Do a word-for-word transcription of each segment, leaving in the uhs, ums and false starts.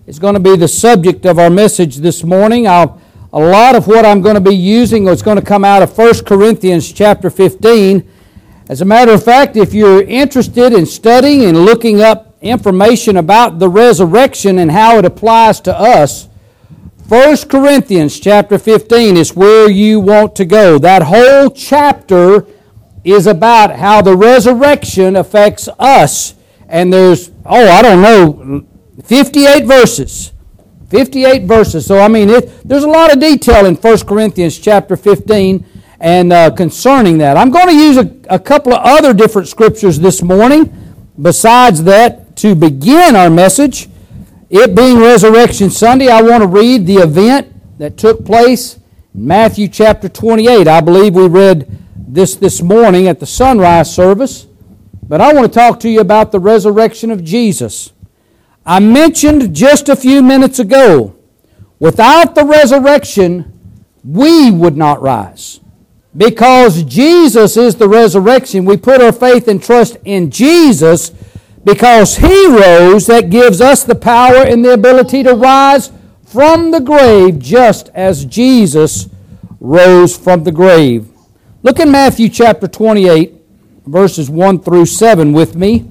is going to be the subject of our message this morning. I'll, a lot of what I'm going to be using is going to come out of First Corinthians chapter fifteen. As a matter of fact, if you're interested in studying and looking up information about the resurrection and how it applies to us, First Corinthians chapter fifteen is where you want to go. That whole chapter is about how the resurrection affects us. And there's, oh, I don't know, fifty-eight verses. fifty-eight verses. So, I mean, it, there's a lot of detail in First Corinthians chapter fifteen and uh, concerning that. I'm going to use a, a couple of other different scriptures this morning besides that to begin our message. It being Resurrection Sunday, I want to read the event that took place in Matthew chapter twenty-eight. I believe we read this this morning at the sunrise service. But I want to talk to you about the resurrection of Jesus. I mentioned just a few minutes ago, without the resurrection, we would not rise. Because Jesus is the resurrection, we put our faith and trust in Jesus. Because He rose, that gives us the power and the ability to rise from the grave, just as Jesus rose from the grave. Look in Matthew chapter twenty-eight, verses one through seven with me.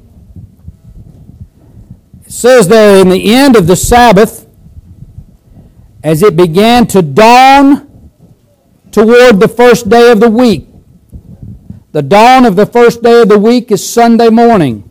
It says there, in the end of the Sabbath, as it began to dawn toward the first day of the week. The dawn of the first day of the week is Sunday morning.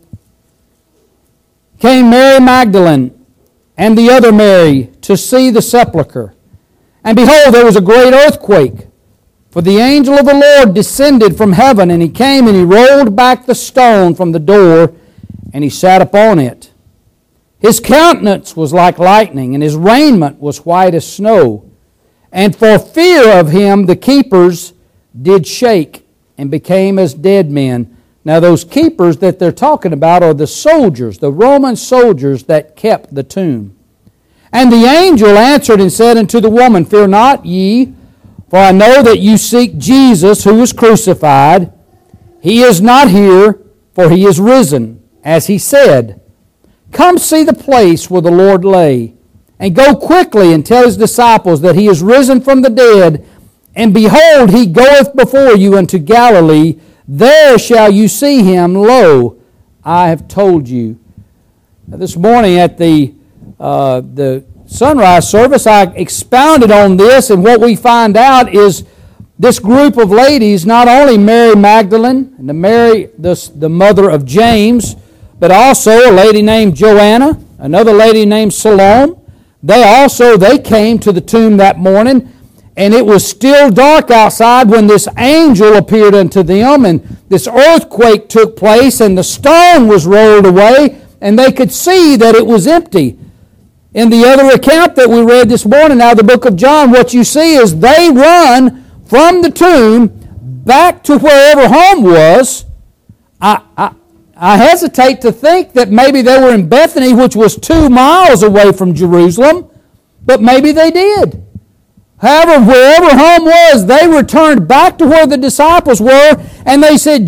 Came Mary Magdalene and the other Mary to see the sepulchre. And behold, there was a great earthquake. For the angel of the Lord descended from heaven, and he came and he rolled back the stone from the door, and he sat upon it. His countenance was like lightning, and his raiment was white as snow. And for fear of him the keepers did shake, and became as dead men. Now those keepers that they're talking about are the soldiers, the Roman soldiers that kept the tomb. And the angel answered and said unto the woman, Fear not ye, for I know that you seek Jesus who was crucified. He is not here, for he is risen, as he said. Come see the place where the Lord lay, and go quickly and tell his disciples that he is risen from the dead, and behold, he goeth before you into Galilee. There shall you see him. Lo, I have told you. Now, this morning at the uh, the sunrise service, I expounded on this, and what we find out is this group of ladies, not only Mary Magdalene and the Mary, the, the mother of James, but also a lady named Joanna, another lady named Salome. They also, they came to the tomb that morning, and it was still dark outside when this angel appeared unto them, and this earthquake took place, and the stone was rolled away, and they could see that it was empty. In the other account that we read this morning out of the book of John, what you see is they run from the tomb back to wherever home was. I, I, I hesitate to think that maybe they were in Bethany, which was two miles away from Jerusalem, but maybe they did. However, wherever home was, they returned back to where the disciples were, and they said,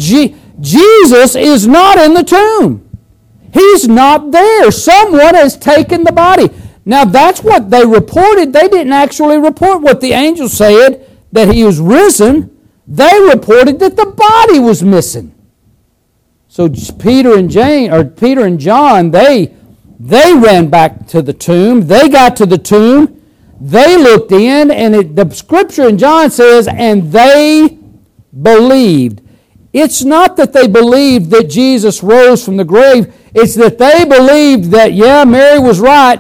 Jesus is not in the tomb. He's not there. Someone has taken the body. Now, that's what they reported. They didn't actually report what the angel said, that he was risen. They reported that the body was missing. So Peter and Jane, or Peter and John, they, they ran back to the tomb. They got to the tomb. They looked in, and it, the scripture in John says, and they believed. It's not that they believed that Jesus rose from the grave. It's that they believed that, yeah, Mary was right.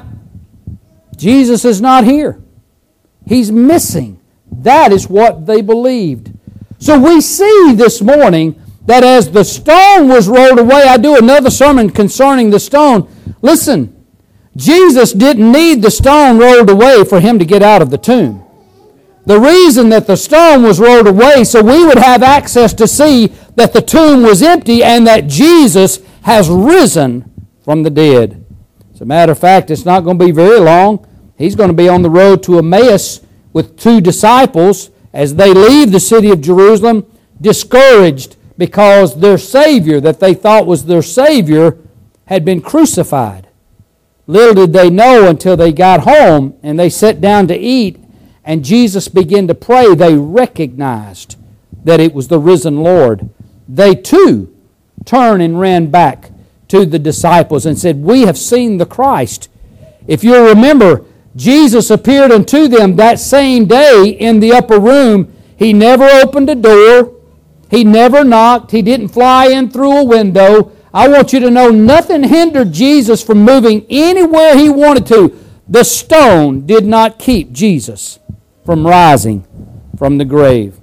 Jesus is not here. He's missing. That is what they believed. So we see this morning that as the stone was rolled away, I do another sermon concerning the stone. Listen, Jesus didn't need the stone rolled away for him to get out of the tomb. The reason that the stone was rolled away so we would have access to see that the tomb was empty and that Jesus has risen from the dead. As a matter of fact, it's not going to be very long. He's going to be on the road to Emmaus with two disciples as they leave the city of Jerusalem, discouraged because their Savior, that they thought was their Savior, had been crucified. Little did they know until they got home and they sat down to eat, and Jesus began to pray, they recognized that it was the risen Lord. They too turned and ran back to the disciples and said, "We have seen the Christ." If you'll remember, Jesus appeared unto them that same day in the upper room. He never opened a door. He never knocked. He didn't fly in through a window. I want you to know nothing hindered Jesus from moving anywhere He wanted to. The stone did not keep Jesus from rising from the grave.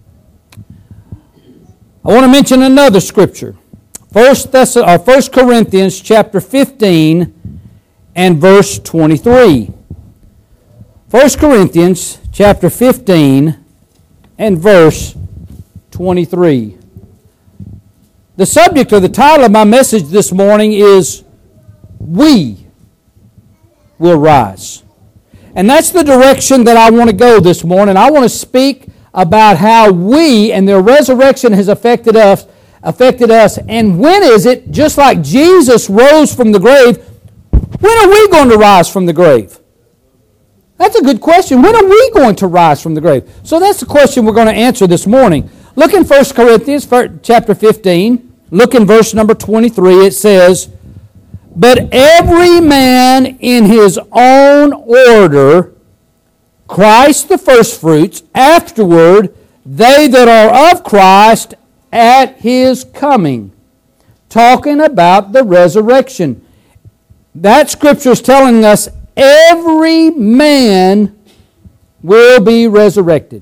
I want to mention another scripture. First, Thess- or First Corinthians chapter fifteen and verse twenty-three. First Corinthians chapter fifteen and verse twenty-three. The subject or the title of my message this morning is We Will Rise. And that's the direction that I want to go this morning. I want to speak about how we and their resurrection has affected us, affected us. And when is it, just like Jesus rose from the grave, when are we going to rise from the grave? That's a good question. When are we going to rise from the grave? So that's the question we're going to answer this morning. Look in First Corinthians chapter fifteen. Look in verse number twenty-three. It says, "But every man in his own order, Christ the firstfruits, afterward they that are of Christ at His coming." Talking about the resurrection. That scripture is telling us every man will be resurrected.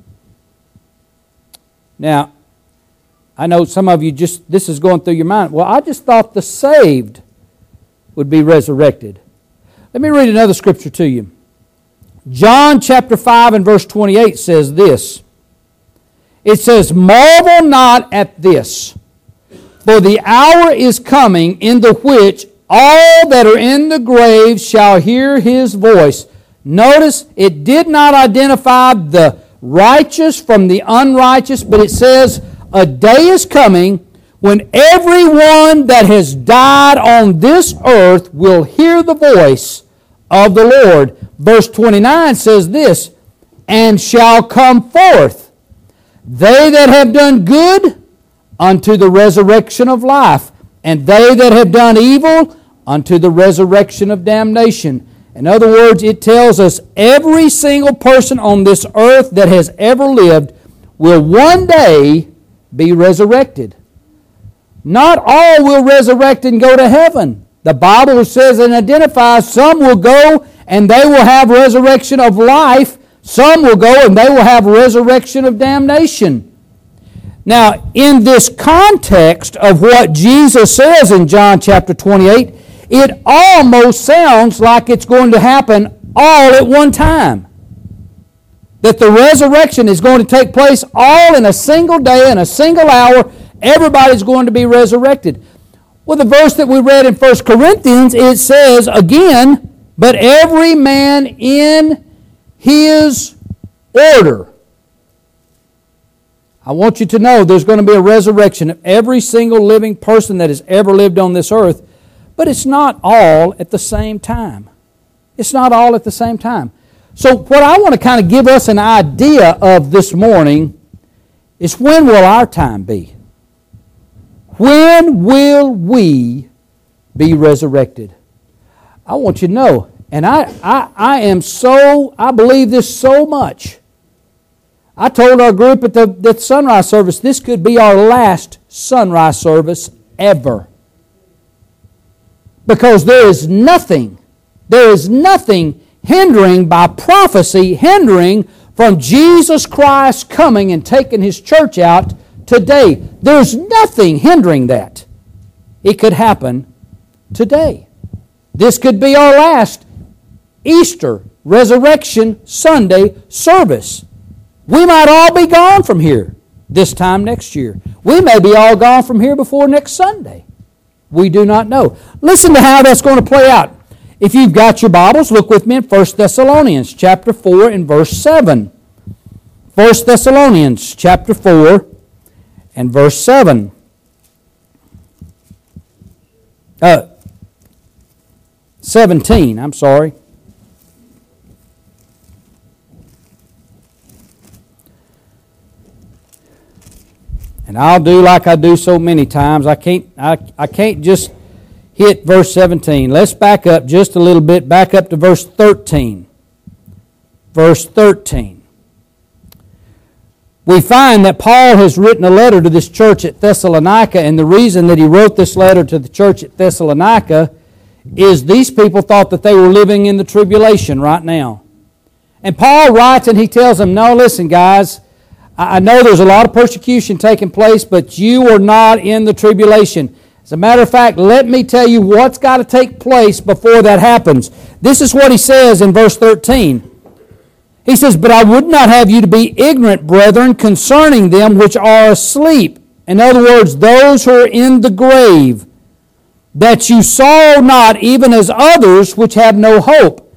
Now, I know some of you just, this is going through your mind. Well, I just thought the saved would be resurrected. Let me read another scripture to you. John chapter five and verse twenty-eight says this. It says, "Marvel not at this, for the hour is coming in the which all that are in the grave shall hear His voice." Notice it did not identify the righteous from the unrighteous, but it says a day is coming when everyone that has died on this earth will hear the voice of the Lord. Verse twenty-nine says this, "And shall come forth they that have done good unto the resurrection of life, and they that have done evil unto the resurrection of damnation." In other words, it tells us every single person on this earth that has ever lived will one day be resurrected. Not all will resurrect and go to heaven. The Bible says and identifies some will go and they will have resurrection of life. Some will go and they will have resurrection of damnation. Now, in this context of what Jesus says in John chapter twenty-eight, it almost sounds like it's going to happen all at one time. That the resurrection is going to take place all in a single day, in a single hour. Everybody's going to be resurrected. Well, the verse that we read in First Corinthians, it says again, "But every man in his order." I want you to know there's going to be a resurrection of every single living person that has ever lived on this earth. But it's not all at the same time. It's not all at the same time. So what I want to kind of give us an idea of this morning is, when will our time be? When will we be resurrected? I want you to know, and I, I, I am so, I believe this so much. I told our group at the, the sunrise service, this could be our last sunrise service ever. Because there is nothing, there is nothing hindering by prophecy, hindering from Jesus Christ coming and taking His church out today. There's nothing hindering that. It could happen today. This could be our last Easter Resurrection Sunday service. We might all be gone from here this time next year. We may be all gone from here before next Sunday. We do not know. Listen to how that's going to play out. If you've got your Bibles, look with me in First Thessalonians chapter four and verse seven. First Thessalonians chapter four and verse seven. Uh, seventeen, I'm sorry. And I'll do like I do so many times. I can't, I, I can't just hit verse seventeen. Let's back up just a little bit. Back up to verse thirteen. Verse thirteen. We find that Paul has written a letter to this church at Thessalonica, and the reason that he wrote this letter to the church at Thessalonica is these people thought that they were living in the tribulation right now. And Paul writes and he tells them, no, listen guys, I know there's a lot of persecution taking place, but you are not in the tribulation. As a matter of fact, let me tell you what's got to take place before that happens. This is what he says in verse thirteen. He says, but I would not have you to be ignorant, brethren, concerning them which are asleep. In other words, those who are in the grave, that you sorrow not even as others which have no hope.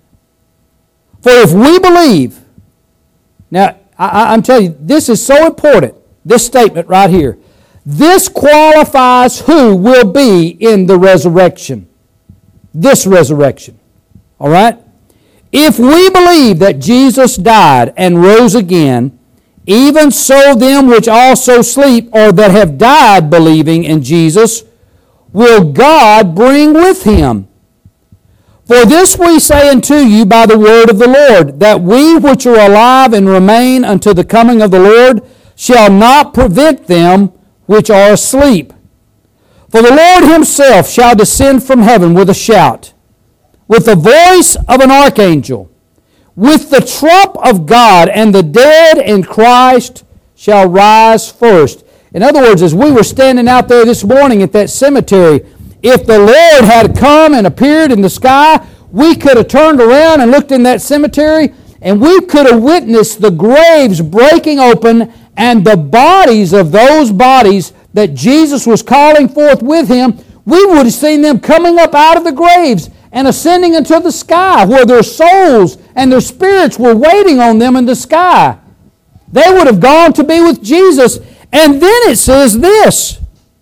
For if we believe, now, I, I'm telling you, this is so important, this statement right here. This qualifies who will be in the resurrection. This resurrection. All right? If we believe that Jesus died and rose again, even so them which also sleep or that have died believing in Jesus, will God bring with him. For this we say unto you by the word of the Lord, that we which are alive and remain unto the coming of the Lord shall not prevent them which are asleep. For the Lord himself shall descend from heaven with a shout, with the voice of an archangel, with the trump of God, and the dead in Christ shall rise first. In other words, as we were standing out there this morning at that cemetery, if the Lord had come and appeared in the sky, we could have turned around and looked in that cemetery, and we could have witnessed the graves breaking open and the bodies of those bodies that Jesus was calling forth with him. We would have seen them coming up out of the graves and ascending into the sky, where their souls and their spirits were waiting on them in the sky. They would have gone to be with Jesus. And then it says this,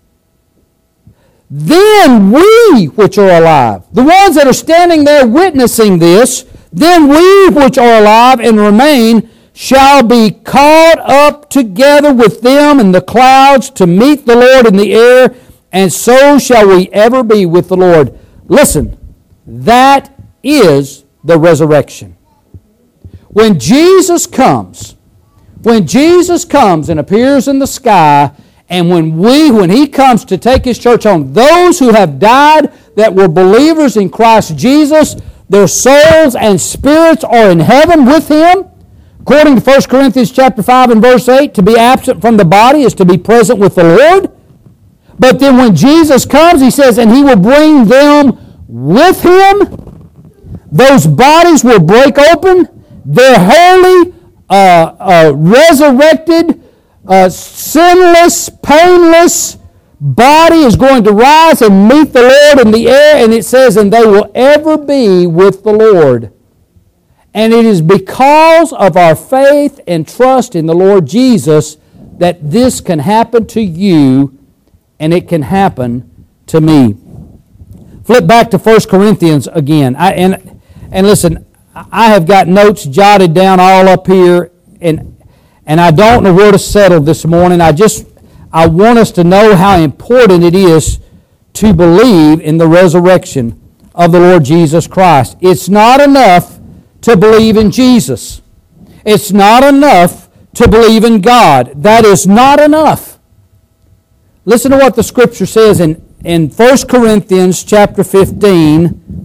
then we which are alive, the ones that are standing there witnessing this, then we which are alive and remain shall be caught up together with them in the clouds to meet the Lord in the air, and so shall we ever be with the Lord. Listen, that is the resurrection. When Jesus comes, when Jesus comes and appears in the sky, and when we, when He comes to take His church home, those who have died that were believers in Christ Jesus, their souls and spirits are in heaven with Him. According to First Corinthians chapter five and verse eight, to be absent from the body is to be present with the Lord. But then when Jesus comes, He says, and He will bring them with Him. Those bodies will break open. Their holy, uh, uh, resurrected, uh, sinless, painless body is going to rise and meet the Lord in the air. And it says, and they will ever be with the Lord. And it is because of our faith and trust in the Lord Jesus that this can happen to you and it can happen to me. Flip back to First Corinthians again. I, and, and listen, I have got notes jotted down all up here, and, and I don't know where to settle this morning. I just I want us to know how important it is to believe in the resurrection of the Lord Jesus Christ. It's not enough to believe in Jesus. It's not enough to believe in God. That is not enough. Listen to what the Scripture says in, in First Corinthians chapter fifteen.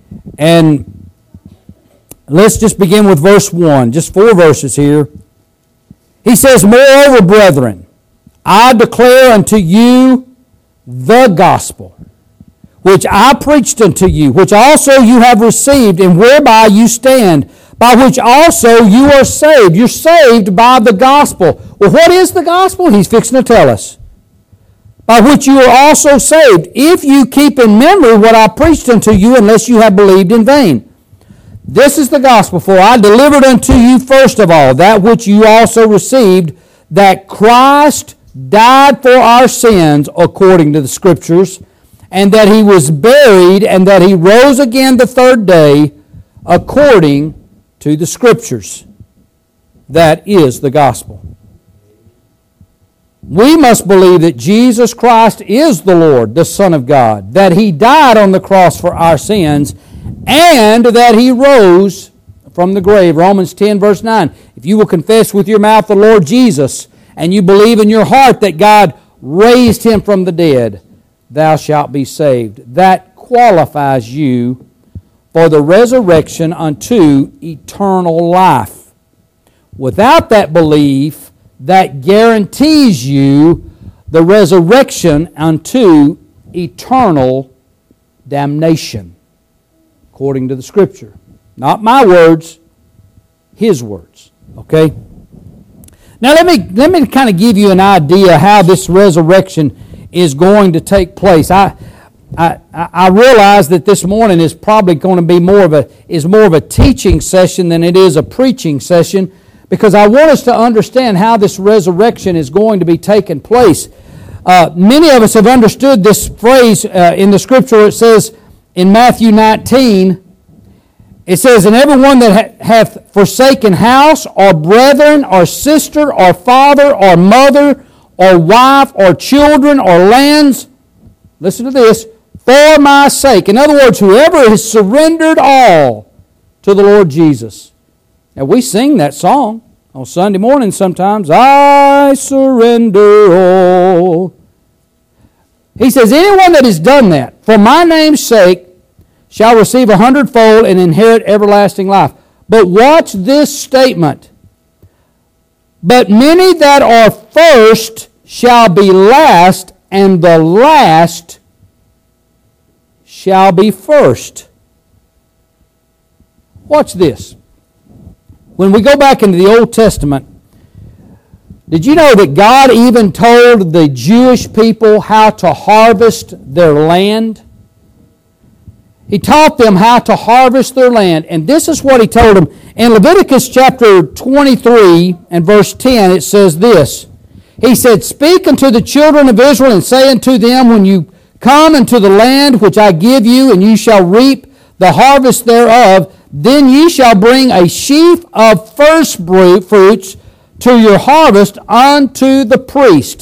And let's just begin with verse one. Just four verses here. He says, moreover, brethren, I declare unto you the gospel, which I preached unto you, which also you have received, and whereby you stand, by which also you are saved. You're saved by the gospel. Well, what is the gospel? He's fixing to tell us. By which you are also saved, if you keep in memory what I preached unto you, unless you have believed in vain. This is the gospel, for I delivered unto you first of all that which you also received, that Christ died for our sins according to the Scriptures, and that He was buried, and that He rose again the third day, according to the Scriptures. That is the gospel. We must believe that Jesus Christ is the Lord, the Son of God, that He died on the cross for our sins, and that He rose from the grave. Romans ten, verse nine. If you will confess with your mouth the Lord Jesus, and you believe in your heart that God raised Him from the dead, thou shalt be saved. That qualifies you for the resurrection unto eternal life. Without that belief, that guarantees you the resurrection unto eternal damnation, according to the Scripture. Not my words, His words. Okay? Now let me let me kind of give you an idea how this resurrection is going to take place. I I, I realize that this morning is probably going to be more of a is more of a teaching session than it is a preaching session, because I want us to understand how this resurrection is going to be taking place. Uh, many of us have understood this phrase uh, in the Scripture. It says in Matthew nineteen, it says, "And everyone that hath forsaken house, or brethren, or sister, or father, or mother, or wife, or children, or lands," listen to this, "for my sake." In other words, whoever has surrendered all to the Lord Jesus. Now, we sing that song on Sunday morning sometimes. "I surrender all." He says, anyone that has done that, for my name's sake, shall receive a hundredfold and inherit everlasting life. But watch this statement. "But many that are first shall be last, and the last shall be first." Watch this. When we go back into the Old Testament, did you know that God even told the Jewish people how to harvest their land? He taught them how to harvest their land. And this is what He told them. In Leviticus chapter twenty-three and verse ten, it says this. He said, "Speak unto the children of Israel, and say unto them, when you come into the land which I give you, and you shall reap the harvest thereof, then ye shall bring a sheaf of first fruits to your harvest unto the priest."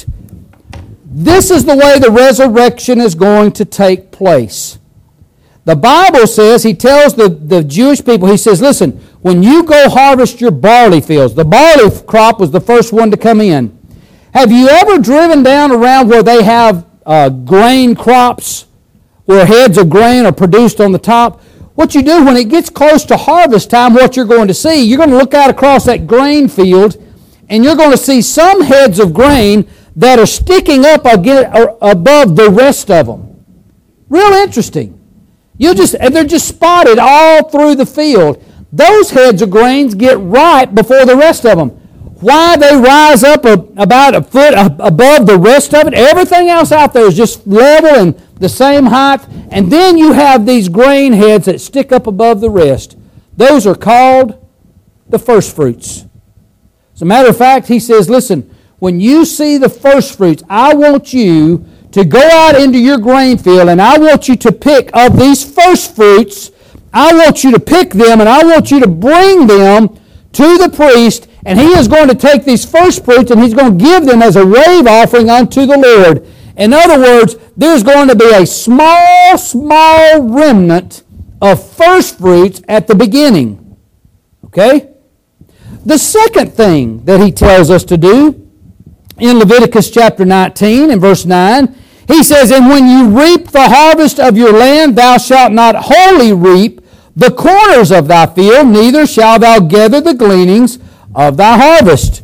This is the way the resurrection is going to take place. The Bible says, He tells the, the Jewish people, He says, listen, when you go harvest your barley fields, the barley crop was the first one to come in. Have you ever driven down around where they have uh, grain crops, where heads of grain are produced on the top? What you do when it gets close to harvest time, what you're going to see, you're going to look out across that grain field, and you're going to see some heads of grain that are sticking up above the rest of them. Real interesting. You just and they're just spotted all through the field. Those heads of grains get ripe before the rest of them. Why they rise up a, about a foot above the rest of it? Everything else out there is just level and the same height. And then you have these grain heads that stick up above the rest. Those are called the first fruits. As a matter of fact, He says, listen, when you see the first fruits, I want you to go out into your grain field, and I want you to pick of these first fruits. I want you to pick them, and I want you to bring them to the priest, and he is going to take these first fruits, and he's going to give them as a wave offering unto the Lord. In other words, there's going to be a small, small remnant of first fruits at the beginning. Okay? The second thing that He tells us to do, in Leviticus chapter nineteen and verse nine, He says, "And when you reap the harvest of your land, thou shalt not wholly reap the corners of thy field, neither shalt thou gather the gleanings of thy harvest."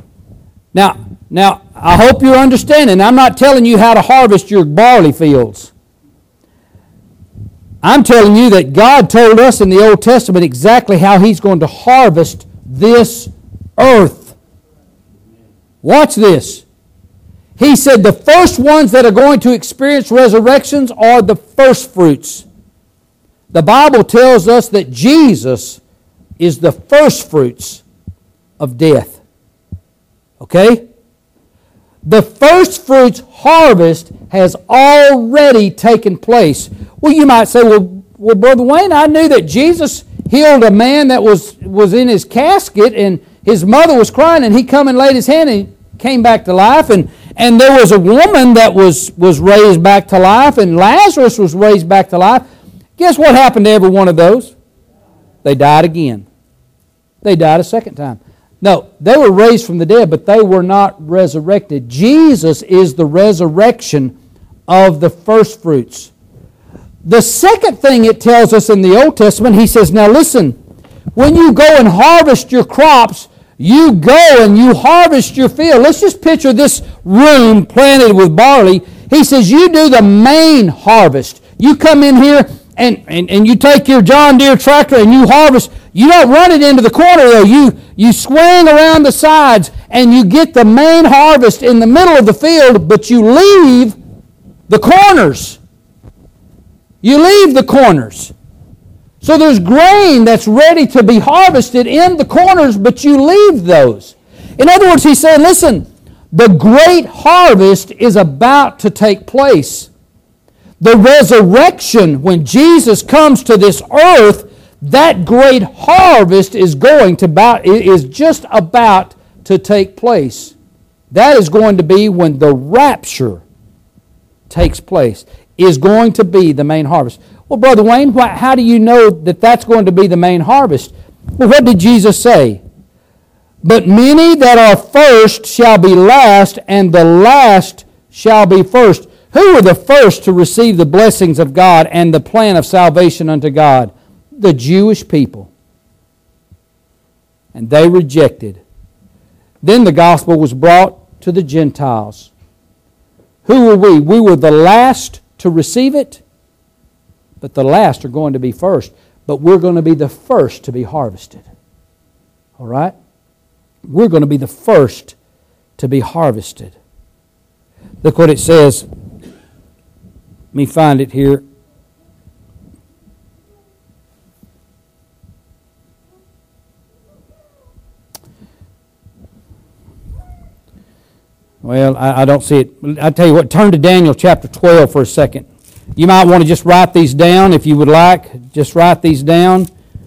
Now, now I hope you're understanding. I'm not telling you how to harvest your barley fields. I'm telling you that God told us in the Old Testament exactly how He's going to harvest this earth. Watch this. He said the first ones that are going to experience resurrections are the first fruits. The Bible tells us that Jesus is the first fruits of death. Okay? The first fruits harvest has already taken place. Well, you might say, well, well, Brother Wayne, I knew that Jesus healed a man that was, was in his casket and his mother was crying and he come and laid his hand and he came back to life. And, and there was a woman that was, was raised back to life and Lazarus was raised back to life. Guess what happened to every one of those? They died again. They died a second time. No, they were raised from the dead, but they were not resurrected. Jesus is the resurrection of the first fruits. The second thing it tells us in the Old Testament, he says, now listen, when you go and harvest your crops, you go and you harvest your field. Let's just picture this room planted with barley. He says, you do the main harvest. You come in here and, and, and you take your John Deere tractor and you harvest. You don't run it into the corner though. You, you swing around the sides and you get the main harvest in the middle of the field, but you leave the corners. You leave the corners. So there's grain that's ready to be harvested in the corners, but you leave those. In other words, he's saying, listen, the great harvest is about to take place. The resurrection, when Jesus comes to this earth, that great harvest is going to about, is just about to take place. That is going to be when the rapture takes place, is going to be the main harvest. Well, Brother Wayne, how do you know that that's going to be the main harvest? Well, what did Jesus say? But many that are first shall be last, and the last shall be first. Who were the first to receive the blessings of God and the plan of salvation unto God? The Jewish people. And they rejected. Then the gospel was brought to the Gentiles. Who were we? We were the last to receive it, but the last are going to be first. But we're going to be the first to be harvested. All right? We're going to be the first to be harvested. Look what it says. Let me find it here. Well, I, I don't see it. I tell you what, turn to Daniel chapter twelve for a second. You might want to just write these down if you would like. Just write these down.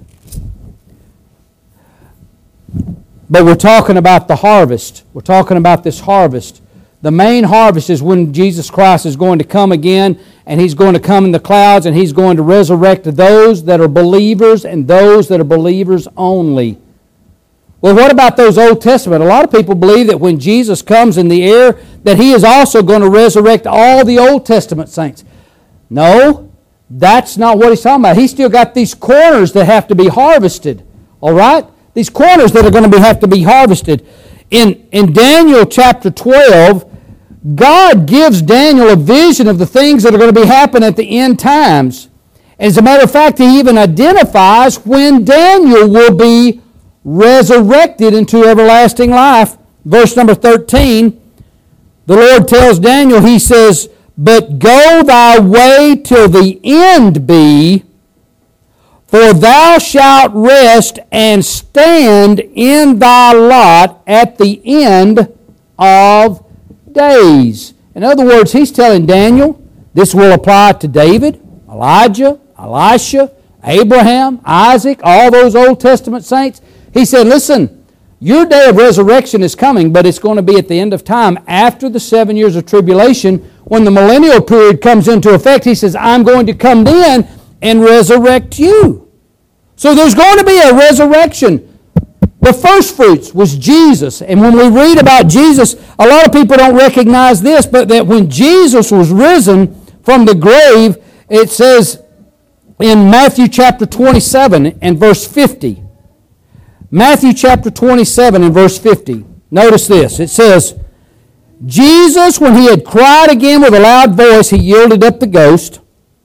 But we're talking about the harvest. We're talking about this harvest. The main harvest is when Jesus Christ is going to come again, and He's going to come in the clouds, and He's going to resurrect those that are believers and those that are believers only. Well, what about those Old Testament? A lot of people believe that when Jesus comes in the air, that He is also going to resurrect all the Old Testament saints. No, that's not what He's talking about. He's still got these corners that have to be harvested. All right? These corners that are going to be, have to be harvested. In, in Daniel chapter twelve, God gives Daniel a vision of the things that are going to be happening at the end times. As a matter of fact, He even identifies when Daniel will be resurrected into everlasting life. Verse number thirteen, the Lord tells Daniel, He says, but go thy way till the end be, for thou shalt rest and stand in thy lot at the end of days. In other words, He's telling Daniel, this will apply to David, Elijah, Elisha, Abraham, Isaac, all those Old Testament saints. He said, listen, your day of resurrection is coming, but it's going to be at the end of time, after the seven years of tribulation. When the millennial period comes into effect, He says, I'm going to come then and resurrect you. So there's going to be a resurrection. The first fruits was Jesus. And when we read about Jesus, a lot of people don't recognize this, but that when Jesus was risen from the grave, it says in Matthew chapter twenty-seven and verse fifty. Matthew chapter twenty-seven and verse fifty. Notice this. It says, Jesus, when He had cried again with a loud voice, He yielded up the ghost.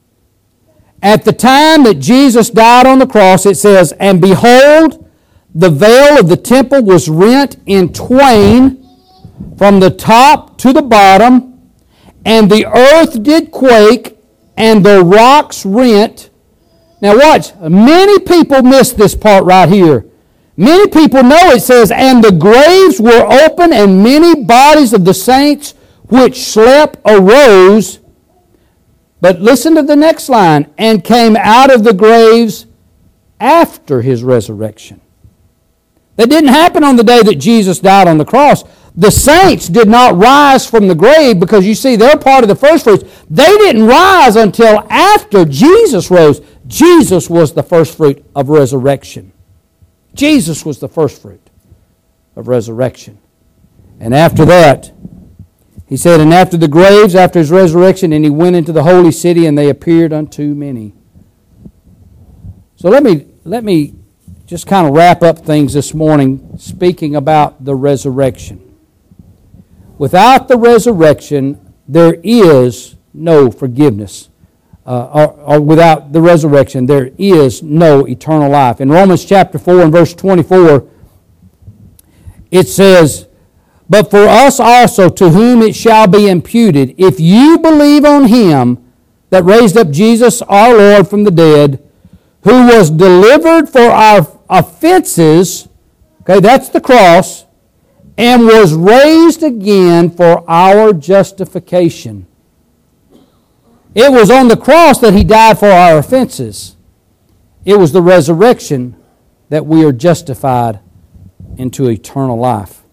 At the time that Jesus died on the cross, it says, and behold, the veil of the temple was rent in twain from the top to the bottom, and the earth did quake, and the rocks rent. Now watch, many people miss this part right here. Many people know it says, and the graves were open, and many bodies of the saints which slept arose. But listen to the next line, and came out of the graves after his resurrection. That didn't happen on the day that Jesus died on the cross. The saints did not rise from the grave because, you see, they're part of the first fruits. They didn't rise until after Jesus rose. Jesus was the first fruit of resurrection. Jesus was the first fruit of resurrection. And after that, he said, and after the graves, after his resurrection, and he went into the holy city, and they appeared unto many. So let me, let me just kind of wrap up things this morning, speaking about the resurrection. Without the resurrection, there is no forgiveness. Uh, or, or without the resurrection, there is no eternal life. In Romans chapter four and verse twenty-four, it says, but for us also, to whom it shall be imputed, if you believe on him that raised up Jesus our Lord from the dead, who was delivered for our offenses, okay, that's the cross, and was raised again for our justification. It was on the cross that he died for our offenses. It was the resurrection that we are justified into eternal life.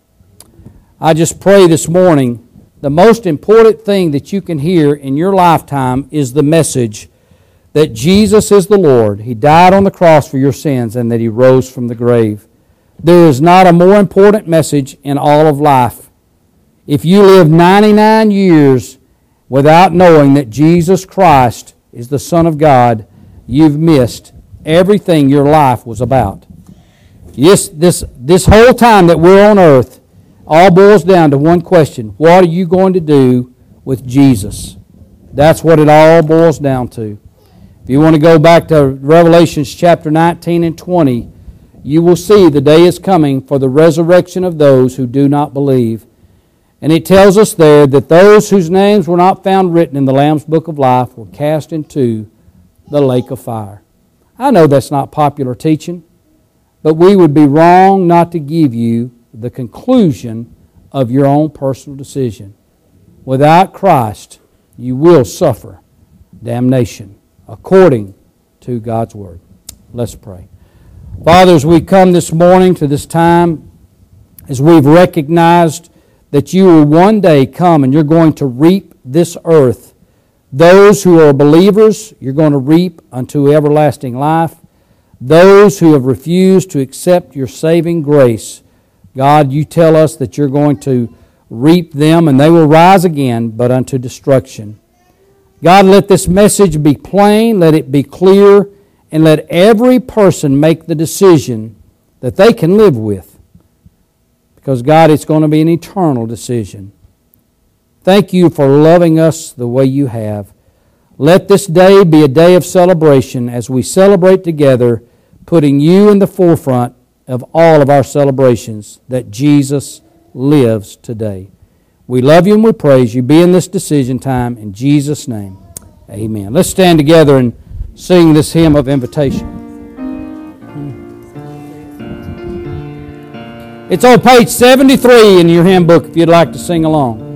I just pray this morning, the most important thing that you can hear in your lifetime is the message that Jesus is the Lord. He died on the cross for your sins, and that he rose from the grave. There is not a more important message in all of life. If you live ninety-nine years without knowing that Jesus Christ is the Son of God, you've missed everything your life was about. Yes, this, this whole time that we're on earth all boils down to one question. What are you going to do with Jesus? That's what it all boils down to. If you want to go back to Revelations chapter nineteen and twenty, you will see the day is coming for the resurrection of those who do not believe. And it tells us there that those whose names were not found written in the Lamb's Book of Life were cast into the lake of fire. I know that's not popular teaching, but we would be wrong not to give you the conclusion of your own personal decision. Without Christ, you will suffer damnation according to God's Word. Let's pray. Father, as we come this morning to this time, as we've recognized that you will one day come and you're going to reap this earth. Those who are believers, you're going to reap unto everlasting life. Those who have refused to accept your saving grace, God, you tell us that you're going to reap them and they will rise again, but unto destruction. God, let this message be plain, let it be clear, and let every person make the decision that they can live with. Because, God, it's going to be an eternal decision. Thank you for loving us the way you have. Let this day be a day of celebration as we celebrate together, putting you in the forefront of all of our celebrations, that Jesus lives today. We love you and we praise you. Be in this decision time. In Jesus' name, amen. Let's stand together and sing this hymn of invitation. It's on page seventy-three in your hymn book if you'd like to sing along.